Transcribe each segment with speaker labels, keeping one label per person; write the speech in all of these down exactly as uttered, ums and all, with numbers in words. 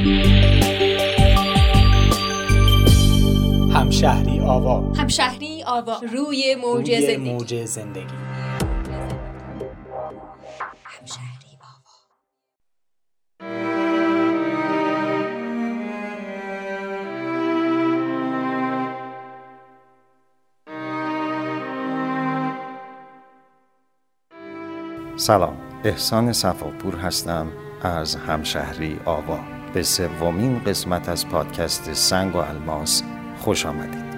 Speaker 1: همشهری آوا.
Speaker 2: همشهری آوا روی موج
Speaker 1: روی
Speaker 2: زندگی.
Speaker 1: موج زندگی.
Speaker 2: همشهری آوا.
Speaker 3: سلام، احسان صفاپور هستم از همشهری آوا. به سومین قسمت از پادکست سنگ و الماس خوش آمدید.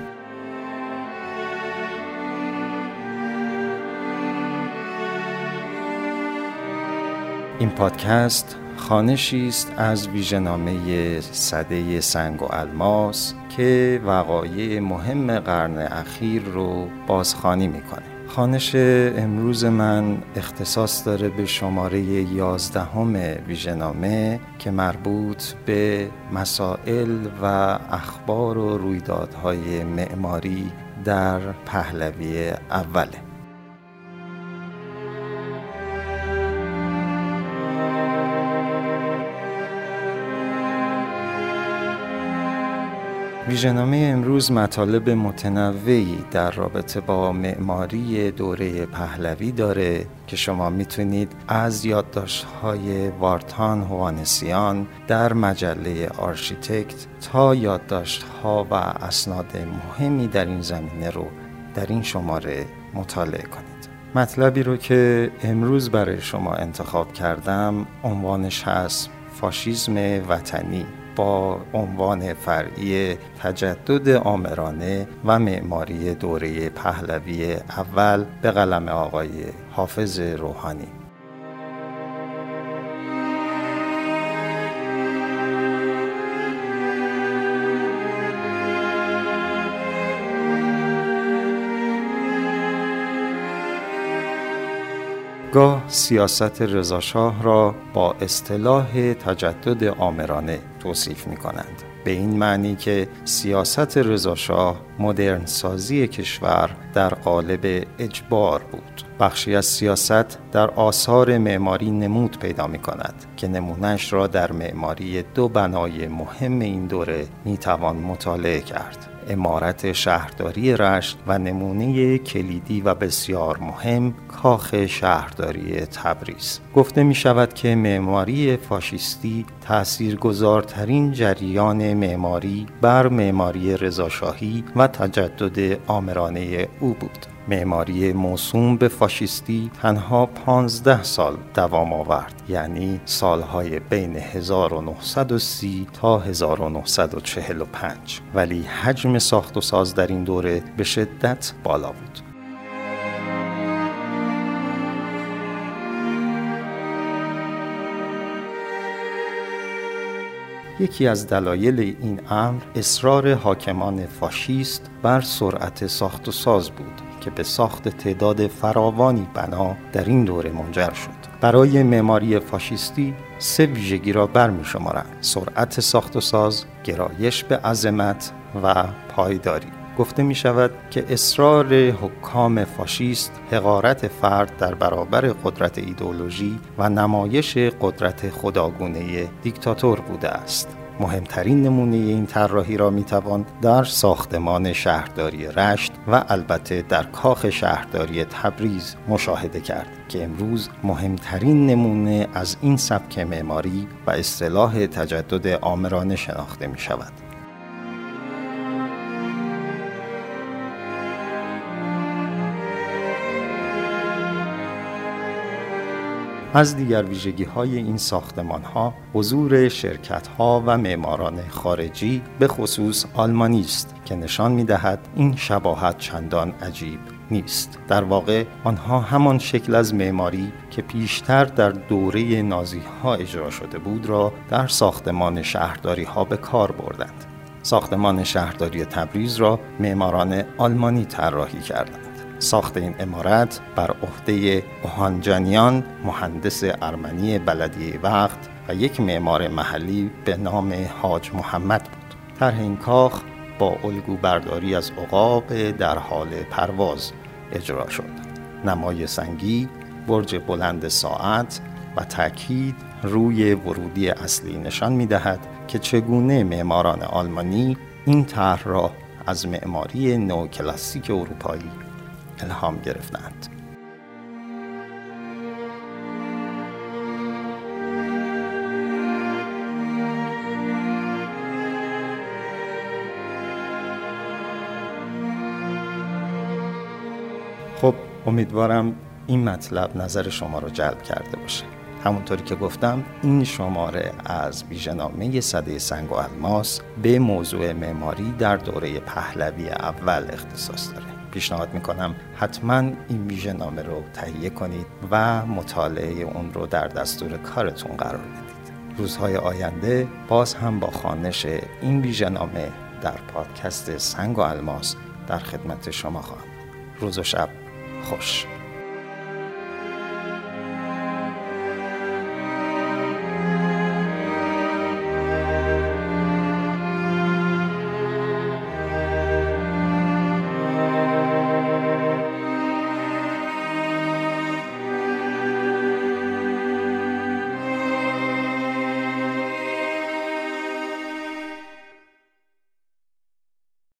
Speaker 3: این پادکست خوانشی است از ویژه‌نامه سده سنگ و الماس که وقایع مهم قرن اخیر رو بازخوانی میکنه. خوانش امروز من اختصاص داره به شماره یازدهم ویژه‌نامه که مربوط به مسائل و اخبار و رویدادهای معماری در پهلوی اوله. ویژه‌نامه امروز مطالب متنوعی در رابطه با معماری دوره پهلوی داره که شما میتونید از یادداشت‌های وارتان هوانسیان در مجله آرشیتکت تا یادداشت‌ها و اسناد مهمی در این زمینه رو در این شماره مطالعه کنید. مطلبی رو که امروز برای شما انتخاب کردم عنوانش هست فاشیسم وطنی با عنوان فرعی تجدد آمرانه و معماری دوره پهلوی اول به قلم آقای حافظ روحانی. گاه سیاست رضاشاه را با اصطلاح تجدد آمرانه توصیف می کنند، به این معنی که سیاست رضاشاه مدرن سازی کشور در قالب اجبار بود. بخشی از سیاست در آثار معماری نمود پیدا می کند که نمونه‌اش را در معماری دو بنای مهم این دوره می توان مطالعه کرد: عمارت شهرداری رشت و نمونه کلیدی و بسیار مهم کاخ شهرداری تبریز. گفته می شود که معماری فاشیستی تأثیرگذارترین جریان معماری بر معماری رضاشاهی و تجدد آمرانه او بود. معماری موسوم به فاشیستی تنها پانزده سال دوام آورد، یعنی سالهای بین هزار و نهصد و سی تا هزار و نهصد و چهل و پنج، ولی حجم ساخت و ساز در این دوره به شدت بالا بود. یکی از دلایل این امر اصرار حاکمان فاشیست بر سرعت ساخت و ساز بود که به ساخت تعداد فراوانی بنا در این دوره منجر شد. برای معماری فاشیستی سه ویژگی را برمی شمارند: سرعت ساخت و ساز، گرایش به عظمت و پایداری. گفته می شود که اصرار حکام فاشیست حقارت فرد در برابر قدرت ایدئولوژی و نمایش قدرت خداگونه دیکتاتور بوده است. مهمترین نمونه این طراحی را میتوان در ساختمان شهرداری رشت و البته در کاخ شهرداری تبریز مشاهده کرد که امروز مهمترین نمونه از این سبک معماری و اصطلاح تجدد آمرانه شناخته می شود. از دیگر ویژگی‌های این ساختمان‌ها حضور شرکت‌ها و معماران خارجی به خصوص آلمانی است که نشان می‌دهد این شباهت چندان عجیب نیست. در واقع آنها همان شکل از معماری که پیشتر در دوره نازی‌ها اجرا شده بود را در ساختمان شهرداری‌ها به کار بردند. ساختمان شهرداری تبریز را معماران آلمانی طراحی کردند. ساخت این عمارت بر عهده اوهانجانیان، مهندس ارمنی بلدیه وقت و یک معمار محلی به نام حاج محمد بود. طرح این کاخ با الگو برداری از عقاب در حال پرواز اجرا شد. نمای سنگی، برج بلند ساعت و تاکید روی ورودی اصلی نشان می‌دهد که چگونه معماران آلمانی این طرح را از معماری نوکلاسیک اروپایی الهام گرفتند. خب امیدوارم این مطلب نظر شما رو جلب کرده باشه. همونطوری که گفتم این شماره از ویژه‌نامه سده سنگ و الماس به موضوع معماری در دوره پهلوی اول اختصاص داره. پیشنهاد میکنم حتما این ویژه‌نامه رو تهیه کنید و مطالعه اون رو در دستور کارتون قرار بدید. روزهای آینده باز هم با خوانش این ویژه‌نامه در پادکست سنگ و الماس در خدمت شما خواهم. روز و شب خوش.